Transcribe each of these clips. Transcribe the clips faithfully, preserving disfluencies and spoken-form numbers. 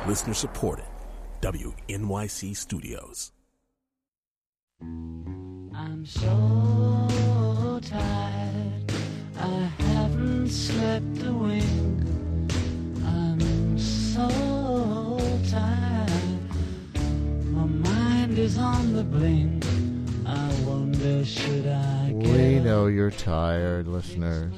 Listener supported. W N Y C Studios. I'm so tired, I haven't slept a wink. I'm so tired, my mind is on the blink. I wonder, should I get We know you're tired, listeners.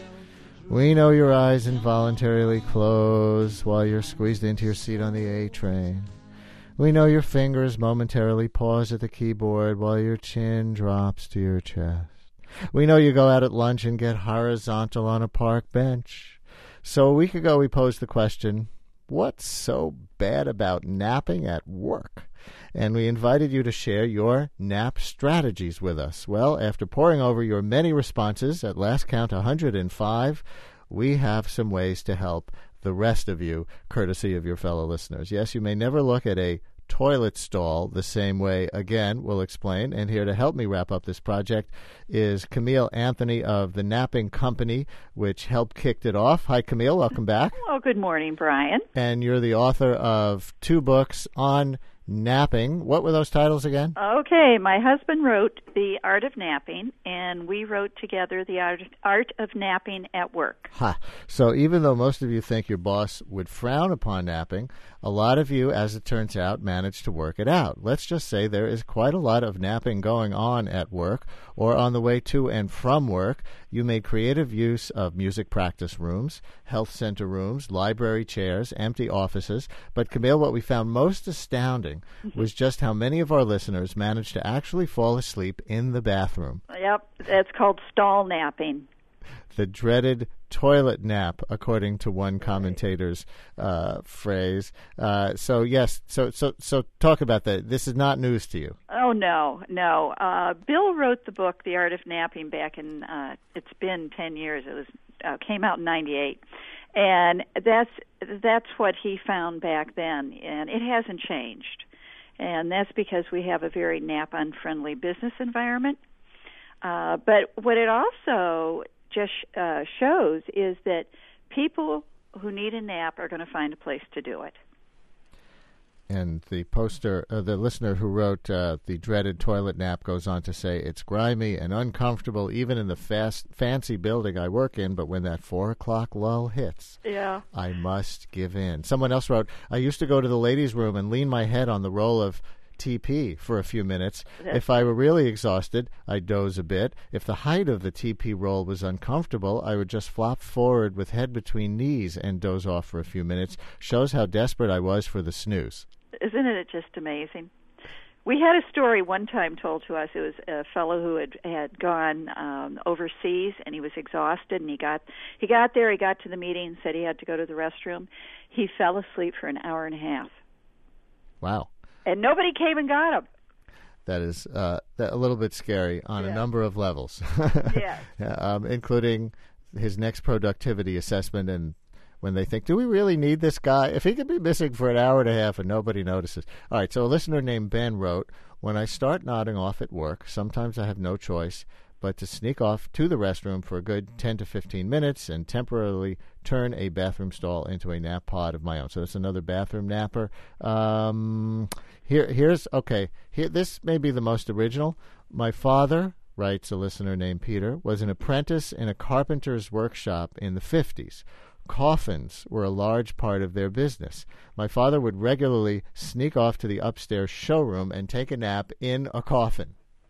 We know your eyes involuntarily close while you're squeezed into your seat on the A train. We know your fingers momentarily pause at the keyboard while your chin drops to your chest. We know you go out at lunch and get horizontal on a park bench. So a week ago we posed the question, what's so bad about napping at work? And we invited you to share your nap strategies with us. Well, after poring over your many responses, at last count one hundred five, we have some ways to help the rest of you, courtesy of your fellow listeners. Yes, you may never look at a toilet stall the same way again, we'll explain. And here to help me wrap up this project is Camille Anthony of the Napping Company, which helped kicked it off. Hi, Camille. Welcome back. Well, good morning, Brian. And you're the author of two books on napping. What were those titles again? Okay, my husband wrote The Art of Napping, and we wrote together The Art, Art of Napping at Work. Ha! So even though most of you think your boss would frown upon napping, a lot of you, as it turns out, manage to work it out. Let's just say there is quite a lot of napping going on at work or on the way to and from work. You made creative use of music practice rooms, health center rooms, library chairs, empty offices. But, Camille, what we found most astounding was just how many of our listeners managed to actually fall asleep in the bathroom. Yep, that's called stall napping. The dreaded toilet nap, according to one commentator's uh, phrase. Uh, so, yes, so so so talk about that. This is not news to you. Oh, no, no. Uh, Bill wrote the book, The Art of Napping, back in, uh, it's been ten years. It was uh, came out in ninety-eight. And that's that's what he found back then, and it hasn't changed. And that's because we have a very nap-unfriendly business environment. Uh, but what it also just uh, shows is that people who need a nap are going to find a place to do it. And the poster, uh, the listener who wrote uh, the dreaded toilet nap goes on to say, it's grimy and uncomfortable even in the fast, fancy building I work in, but when that four o'clock lull hits, yeah, I must give in. Someone else wrote, I used to go to the ladies' room and lean my head on the roll of T P for a few minutes. That's if I were really exhausted, I'd doze a bit. If the height of the T P roll was uncomfortable, I would just flop forward with head between knees and doze off for a few minutes. Shows how desperate I was for the snooze. Isn't it just amazing? We had a story one time told to us. It was a fellow who had had gone um, overseas, and he was exhausted. And he got he got there. He got to the meeting, said he had to go to the restroom. He fell asleep for an hour and a half. Wow! And nobody came and got him. That is uh, that a little bit scary on yeah. a number of levels, yeah. um, including his next productivity assessment and. When they think, do we really need this guy? If he could be missing for an hour and a half and nobody notices. All right, so a listener named Ben wrote, when I start nodding off at work, sometimes I have no choice but to sneak off to the restroom for a good ten to fifteen minutes and temporarily turn a bathroom stall into a nap pod of my own. So that's another bathroom napper. Um, here, here's, okay, here, this may be the most original. My father, writes a listener named Peter, was an apprentice in a carpenter's workshop in the fifties. Coffins were a large part of their business. My father would regularly sneak off to the upstairs showroom and take a nap in a coffin.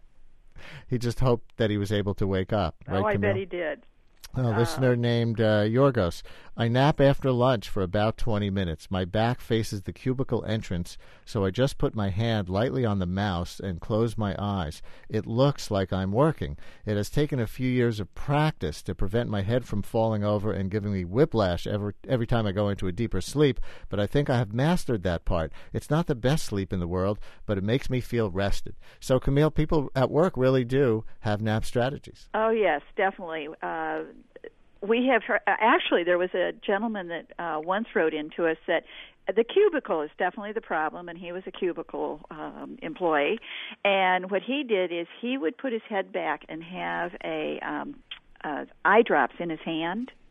He just hoped that he was able to wake up. Oh, right, I Camille? bet he did. A Uh, listener named uh, Yorgos. I nap after lunch for about twenty minutes. My back faces the cubicle entrance, so I just put my hand lightly on the mouse and close my eyes. It looks like I'm working. It has taken a few years of practice to prevent my head from falling over and giving me whiplash every, every time I go into a deeper sleep, but I think I have mastered that part. It's not the best sleep in the world, but it makes me feel rested. So, Camille, people at work really do have nap strategies. Oh, yes, definitely. Uh, we have heard, actually, there was a gentleman that uh, once wrote into us that the cubicle is definitely the problem, and he was a cubicle um, employee. And what he did is he would put his head back and have a um, uh, eye drops in his hand,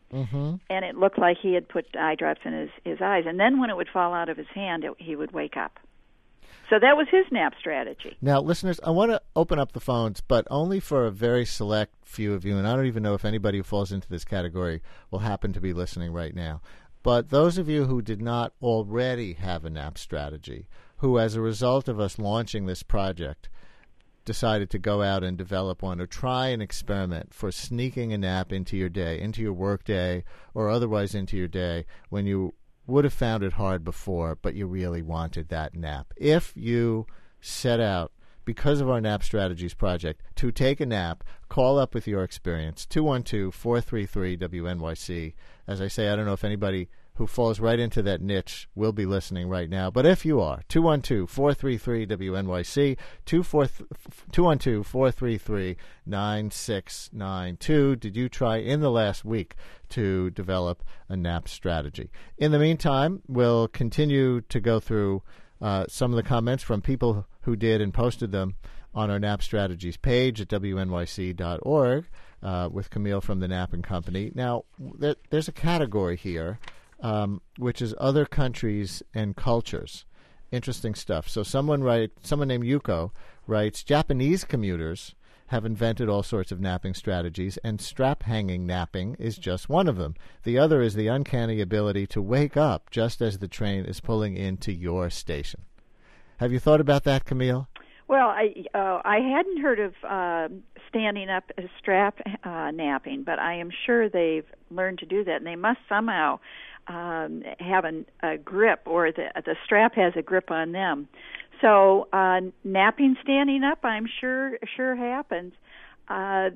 Mm-hmm. and it looked like he had put eye drops in his, his eyes. And then when it would fall out of his hand, it, he would wake up. So that was his nap strategy. Now, listeners, I want to open up the phones, but only for a very select few of you, and I don't even know if anybody who falls into this category will happen to be listening right now. But those of you who did not already have a nap strategy, who as a result of us launching this project decided to go out and develop one or try an experiment for sneaking a nap into your day, into your work day, or otherwise into your day when you would have found it hard before, but you really wanted that nap. If you set out, because of our Nap Strategies project, to take a nap, call up with your experience, two one two, four three three, W N Y C. As I say, I don't know if anybody who falls right into that niche will be listening right now, but if you are, two one two, four three three, W N Y C, two one two, four three three, nine six nine two. Did you try in the last week to develop a nap strategy? In the meantime, we'll continue to go through uh, some of the comments from people who did and posted them on our Nap Strategies page at W N Y C dot org uh, with Camille from the Napping Company. Now, there, there's a category here, um, which is other countries and cultures. Interesting stuff. So someone write, someone named Yuko writes, Japanese commuters have invented all sorts of napping strategies, and strap-hanging napping is just one of them. The other is the uncanny ability to wake up just as the train is pulling into your station. Have you thought about that, Camille? Well, I uh, I hadn't heard of uh, standing up as strap uh, napping, but I am sure they've learned to do that, and they must somehow um, have an, a grip, or the the strap has a grip on them. So uh, napping standing up, I'm sure sure happens. Uh,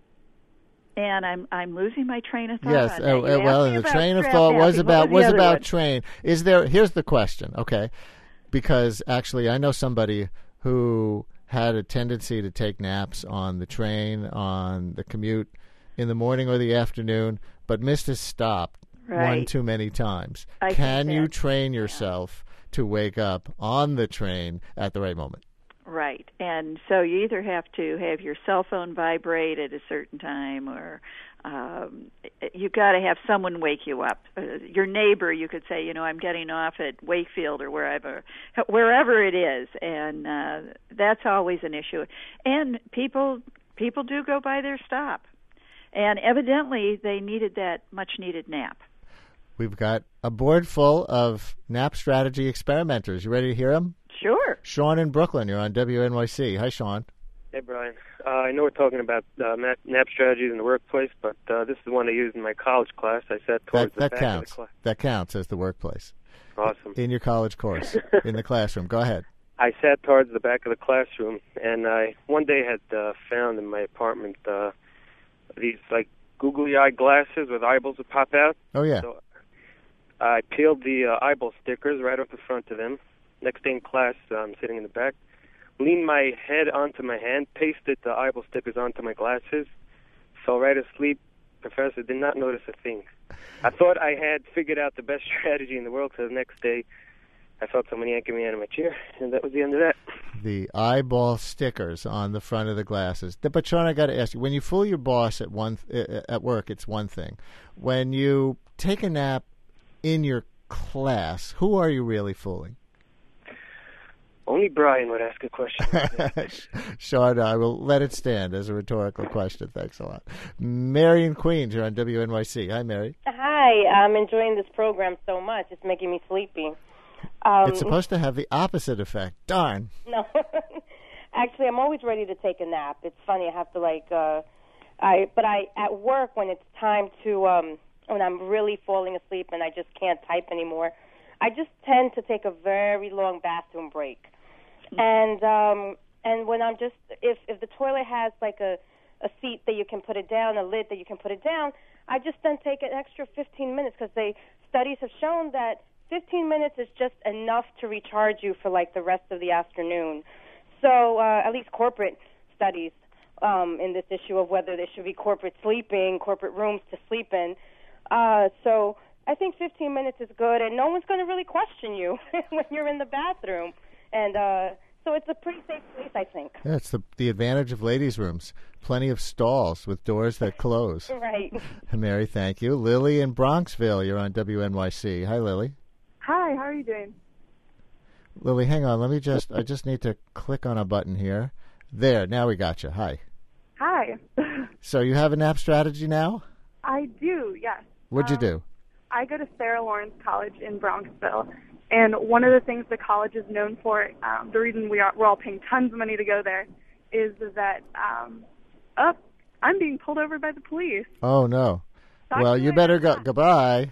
and I'm I'm losing my train of thought. Yes, on uh, that. well, and the train of thought was napping. about was, was the about one? train. Is there? Here's the question. Okay, because actually, I know somebody who had a tendency to take naps on the train, on the commute, in the morning or the afternoon, but missed his stop right. one too many times. I Can you that, train yourself yeah. to wake up on the train at the right moment? Right. And so you either have to have your cell phone vibrate at a certain time, or um, you've got to have someone wake you up. Uh, your neighbor, you could say, you know, I'm getting off at Wakefield or wherever, wherever it is. And uh, that's always an issue. And people people do go by their stop. And evidently they needed that much-needed nap. We've got a board full of nap strategy experimenters. You ready to hear them? Sure. Sean in Brooklyn, you're on W N Y C. Hi, Sean. Hey, Brian. Uh, I know we're talking about uh, nap, nap strategies in the workplace, but uh, this is the one I used in my college class. I sat towards that, that the back counts. of the class. That counts as the workplace. Awesome. In your college course, in the classroom. Go ahead. I sat towards the back of the classroom, and I one day had uh, found in my apartment uh, these, like, googly-eye glasses with eyeballs that pop out. Oh, yeah. So I peeled the uh, eyeball stickers right off the front of them. Next day in class, I'm sitting in the back, leaned my head onto my hand, pasted the eyeball stickers onto my glasses, fell right asleep. Professor did not notice a thing. I thought I had figured out the best strategy in the world, so the next day I felt someone yanking me out of my chair, and that was the end of that. The eyeball stickers on the front of the glasses. But, Sean, I got to ask you, when you fool your boss at one th- at work, it's one thing. When you take a nap in your class, who are you really fooling? Only Brian would ask a question like that. Sean, I will let it stand as a rhetorical question. Thanks a lot. Mary in Queens, you're on W N Y C. Hi, Mary. Hi. I'm enjoying this program so much. It's making me sleepy. Um, it's supposed to have the opposite effect. Darn. No. Actually, I'm always ready to take a nap. It's funny. I have to, like, uh, I, but I, at work, when it's time to, um, when I'm really falling asleep and I just can't type anymore, I just tend to take a very long bathroom break. And um, and when I'm just, if, if the toilet has like a, a seat that you can put it down, a lid that you can put it down, I just then take an extra fifteen minutes, because they studies have shown that fifteen minutes is just enough to recharge you for like the rest of the afternoon. So uh, at least corporate studies um, in this issue of whether there should be corporate sleeping, corporate rooms to sleep in. Uh, so I think fifteen minutes is good, and no one's going to really question you when you're in the bathroom. And uh, So it's a pretty safe place, I think. Yeah, it's the the advantage of ladies' rooms. Plenty of stalls with doors that close. Right. Mary, thank you. Lily in Bronxville, you're on W N Y C. Hi, Lily. Hi, how are you doing? Lily, hang on. Let me just, I just need to click on a button here. There, now we got you. Hi. Hi. So you have a nap strategy now? I do, yes. What'd you Um, do? I go to Sarah Lawrence College in Bronxville, and one of the things the college is known for, um, the reason we are, we're all paying tons of money to go there, is that, um, oh, I'm being pulled over by the police. Oh, no. Talk Well, to you me better later. go. Goodbye.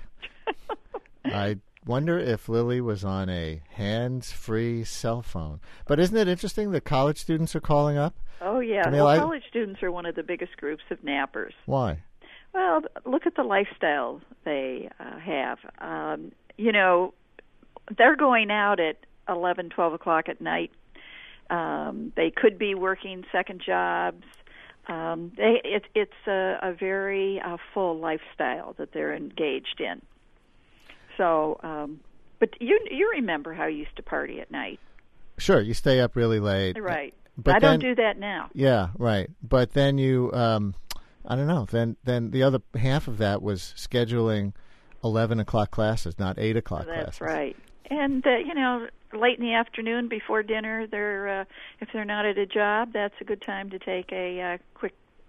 I wonder if Lily was on a hands-free cell phone. But isn't it interesting that college students are calling up? Oh, yeah. Camille, well, I- college students are one of the biggest groups of nappers. Why? Well, look at the lifestyle they uh, have. Um, you know, they're going out at eleven, twelve o'clock at night. Um, they could be working second jobs. Um, they, it, it's a, a very uh, full lifestyle that they're engaged in. So, um, but you you remember how you used to party at night, Sure, you stay up really late. right? But I don't then- do that now. Yeah, right. But then you, um, I don't know. Then, then the other half of that was scheduling eleven o'clock classes, not eight o'clock That's classes. right. And uh, you know, late in the afternoon before dinner, they're uh, if they're not at a job, that's a good time to take a uh, quick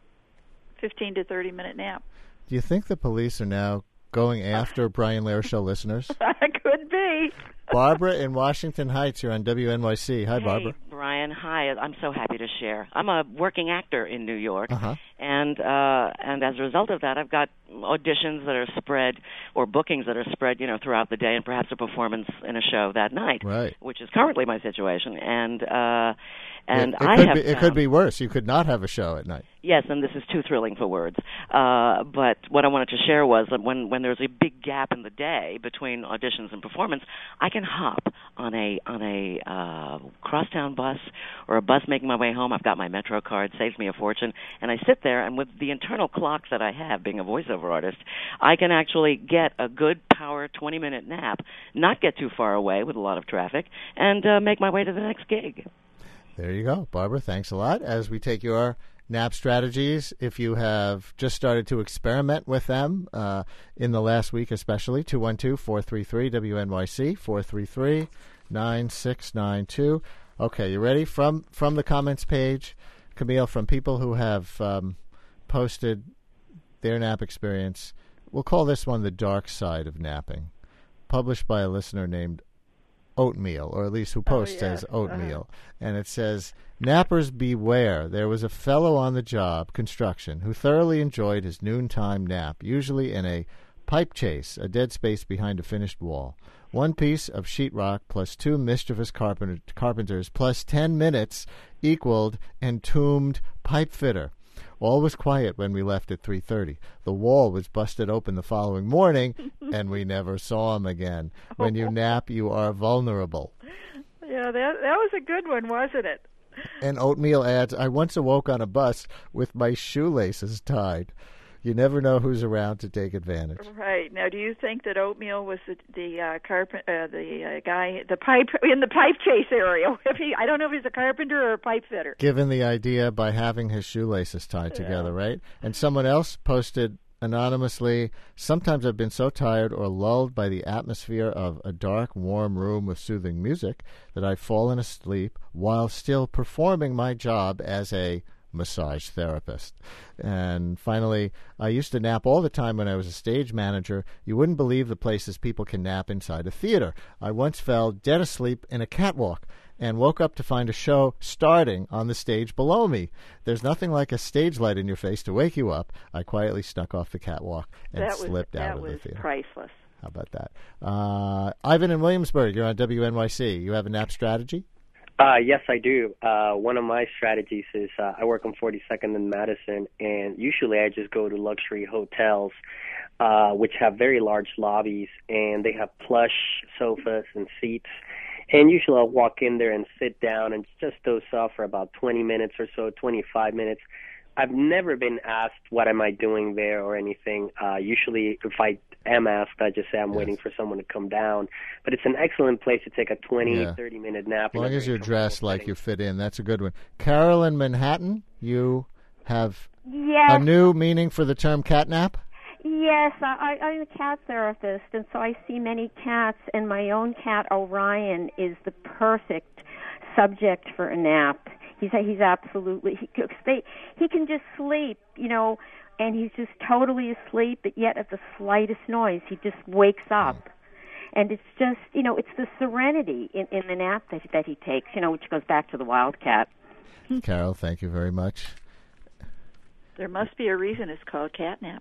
fifteen to thirty minute nap. Do you think the police are now going after Brian Lehrer Show listeners? Could be. Barbara in Washington Heights, you're on W N Y C. Hi, Hey, Barbara. Brian. Hi. I'm so happy to share. I'm a working actor in New York, Uh-huh. and uh, and as a result of that, I've got auditions that are spread or bookings that are spread, you know, throughout the day, and perhaps a performance in a show that night, Right. which is currently my situation. And uh, and it, it I could have be, it could found- be worse. You could not have a show at night. Yes, and this is too thrilling for words. Uh, but what I wanted to share was that when, when there's a big gap in the day between auditions and performance, I can hop on a on a uh, crosstown bus or a bus making my way home. I've got my Metro card, saves me a fortune, and I sit there, and with the internal clock that I have, being a voiceover artist, I can actually get a good power twenty-minute nap, not get too far away with a lot of traffic, and uh, make my way to the next gig. There you go. Barbara, thanks a lot. As we take your nap strategies, if you have just started to experiment with them uh, in the last week especially, two one two, four three three, W N Y C, four three three, nine six nine two. Okay, you ready? From from the comments page, Camille, from people who have um, posted their nap experience, we'll call this one The Dark Side of Napping, published by a listener named Oatmeal, or at least who posts yeah. as Oatmeal. And it says, nappers beware. There was a fellow on the job, construction, who thoroughly enjoyed his noontime nap, usually in a pipe chase, a dead space behind a finished wall. One piece of sheetrock plus two mischievous carpenter, carpenters plus ten minutes equaled entombed pipe fitter. All was quiet when we left at three thirty. The wall was busted open the following morning, and we never saw him again. When you nap, you are vulnerable. Yeah, that that was a good one, wasn't it? And Oatmeal adds, I once awoke on a bus with my shoelaces tied. You never know who's around to take advantage. Right. Now, do you think that Oatmeal was the the uh, carpent uh, the uh, guy the pipe in the pipe chase area? If he, I don't know if he's a carpenter or a pipe fitter. Given the idea by having his shoelaces tied together, right? And someone else posted anonymously, sometimes I've been so tired or lulled by the atmosphere of a dark, warm room with soothing music that I've fallen asleep while still performing my job as a massage therapist. And finally, I used to nap all the time when I was a stage manager. You wouldn't believe the places people can nap inside a theater. I once fell dead asleep in a catwalk and woke up to find a show starting on the stage below me. There's nothing like a stage light in your face to wake you up. I quietly snuck off the catwalk and that was, slipped out that of the was theater. priceless. How about that? Uh, Ivan in Williamsburg, you're on W N Y C. You have a nap strategy? Uh, yes, I do. Uh, one of my strategies is uh, I work on forty-second and Madison, and usually I just go to luxury hotels, uh, which have very large lobbies, and they have plush sofas and seats. And usually I'll walk in there and sit down and just doze off for about twenty minutes or so, twenty-five minutes. I've never been asked what am I doing there or anything. Uh, usually, if I am asked, I just say I'm yes. waiting for someone to come down. But it's an excellent place to take a twenty, yeah. thirty minute nap. As long as you're dressed like you fit in, that's a good one. Carol in Manhattan, you have yes. a new meaning for the term catnap? Yes, I, I, I'm a cat therapist, and so I see many cats, and my own cat, Orion, is the perfect subject for a nap. He's he's absolutely, he, they, he can just sleep, you know, and he's just totally asleep, but yet at the slightest noise, he just wakes up. And it's just, you know, it's the serenity in, in the nap that, that he takes, you know, which goes back to the wildcat. Carol, thank you very much. There must be a reason it's called catnap.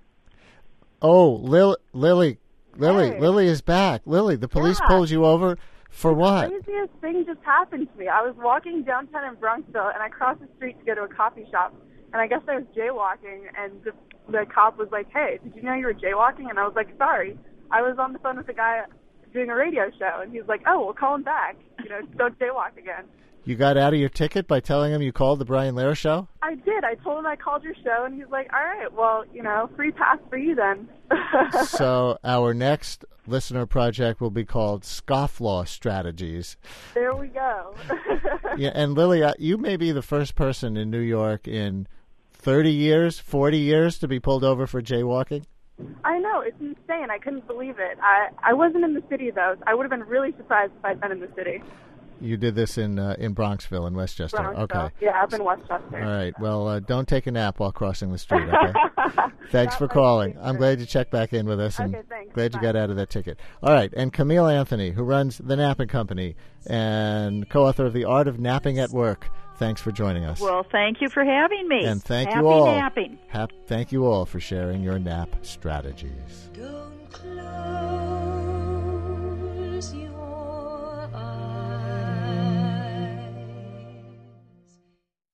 Oh, Lil, Lily, Lily, Hey. Lily is back. Lily, the police Yeah. pulled you over for what? The craziest thing just happened to me. I was walking downtown in Bronxville, and I crossed the street to go to a coffee shop. And I guess I was jaywalking, and the, the cop was like, "Hey, did you know you were jaywalking?" And I was like, "Sorry, I was on the phone with a guy doing a radio show." And he was like, "Oh, well, call him back. You know, don't jaywalk again." You got out of your ticket by telling him you called the Brian Lehrer Show? I did. I told him I called your show, and he's like, "All right, well, you know, free pass for you then." So our next listener project will be called Scofflaw Strategies. There we go. Yeah, and Lily, uh, you may be the first person in New York in thirty years, forty years to be pulled over for jaywalking. I know, it's insane. I couldn't believe it. I, I wasn't in the city, though. I would have been really surprised if I'd been in the city. You did this in uh, in Bronxville, in Westchester. Bronxville. Okay. Yeah, up in Westchester. All right. Well, uh, don't take a nap while crossing the street, okay? Thanks for calling. I'm glad you checked back in with us, and Okay, thanks. glad you Bye. got out of that ticket. All right. And Camille Anthony, who runs The Napping Company and co-author of The Art of Napping at Work, thanks for joining us. Well, thank you for having me. And thank Happy you all. napping. Hap- thank you all for sharing your nap strategies. Don't close